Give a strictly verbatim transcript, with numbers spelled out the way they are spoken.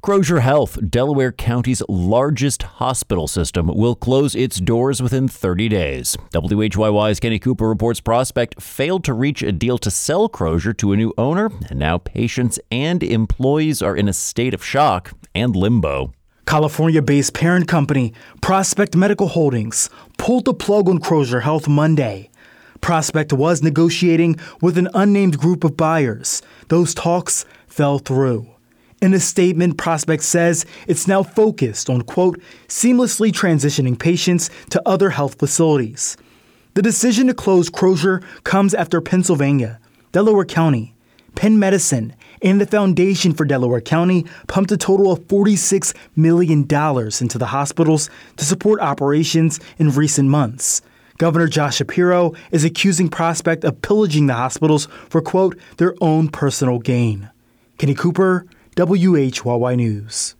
Crozier Health, Delaware County's largest hospital system, will close its doors within thirty days. W H Y Y's Kenny Cooper reports Prospect failed to reach a deal to sell Crozier to a new owner, and now patients and employees are in a state of shock and limbo. California-based parent company Prospect Medical Holdings pulled the plug on Crozier Health Monday. Prospect was negotiating with an unnamed group of buyers. Those talks fell through. In a statement, Prospect says it's now focused on, quote, seamlessly transitioning patients to other health facilities. The decision to close Crozier comes after Pennsylvania, Delaware County, Penn Medicine, and the Foundation for Delaware County pumped a total of forty-six million dollars into the hospitals to support operations in recent months. Governor Josh Shapiro is accusing Prospect of pillaging the hospitals for, quote, their own personal gain. Kenny Cooper, W H Y Y News.